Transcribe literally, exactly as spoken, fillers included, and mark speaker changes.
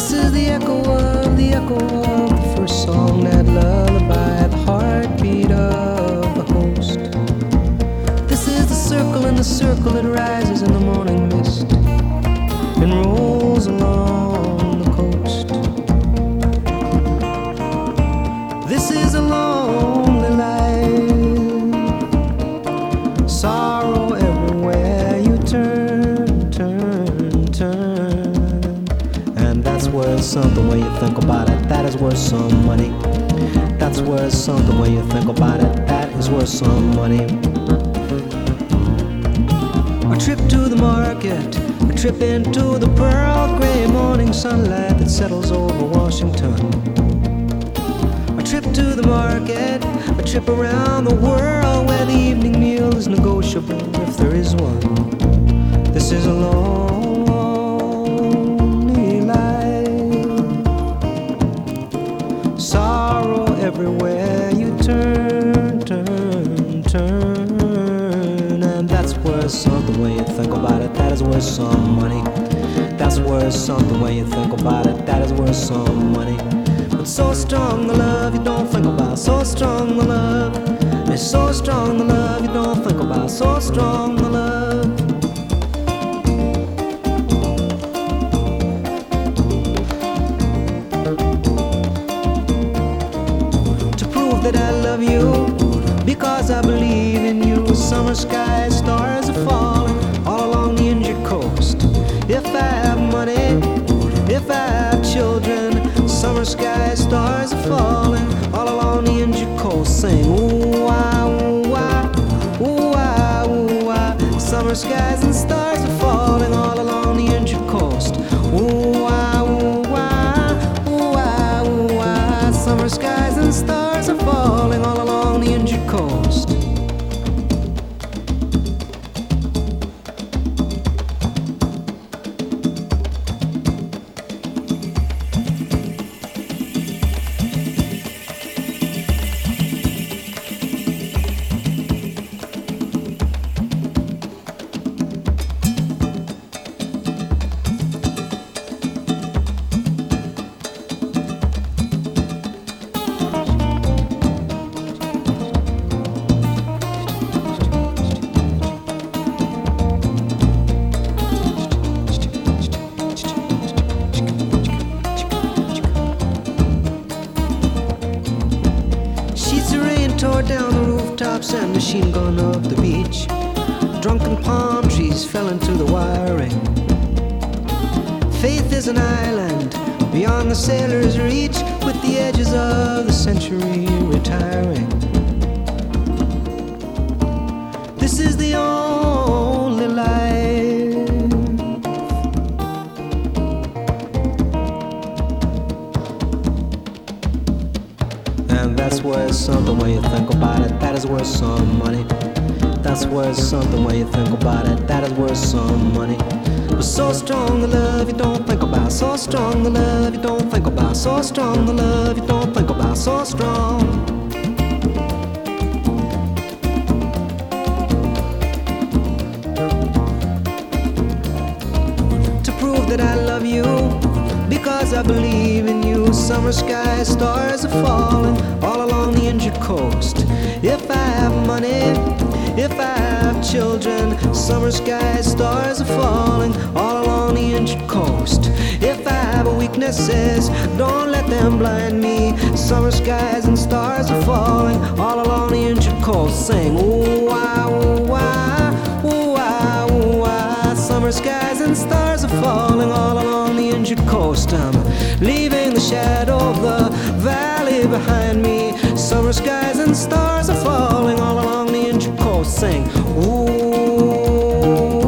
Speaker 1: This is the echo of the echo of the first song, that lullaby, the heartbeat of the host. This is the circle in the circle that rises in the morning mist and rolls along the coast. This is a lonely life, sorrow everywhere you turn, turn, turn. And that's worth something when you think about it. That is worth some money. That's worth something when you think about it. That is worth some money. A trip to the market, a trip into the pearl gray morning sunlight that settles over Washington. A trip to the market, a trip around the world where the evening meal is negotiable if there is one. This is a lonely life, sorrow everywhere you turn, turn, turn. And that's worth something when you think about it. That is worth some money. That's worth something when you think about it. That is worth some money. But so strong the love you don't think about. So strong the love. It's so strong the love you don't think about. So strong the love. To prove that I love you, because I believe in you. Summer sky, stars are falling all along the India coast. If I have money, if I have children, summer sky, stars are falling all along the India coast. Sing ooh ah ooh ah ooh ah ooh ah. Summer skies and stars are falling all along the India coast. Ooh ah ooh ah ooh ah ooh ah. Summer skies and stars are falling all along the India coast. Tore down the rooftops and machine gun up the beach. Drunken palm trees fell into the wiring. Faith is an island beyond the sailor's reach, with the edges of the century retiring. This is the only life, and that's worth something when you think about it. That is worth some money. That's worth something when you think about it. That is worth some money. But so strong the love you don't think about. So strong the love you don't think about. So strong the love you don't think about. So strong. To prove that I love you, because I believe in you. Summer sky, stars are falling all along the India coast. If I have money, if I have children, summer sky, stars are falling all along the India coast. If I have weaknesses, don't let them blind me. Summer skies and stars are falling all along the India coast. Sing ooh ah ooh ah ooh ah ooh ah. Summer skies and stars are falling all along the India coast. I'm leaving the shadow of the valley behind me. Summer skies and stars are falling all along the India coast. Sing ooh.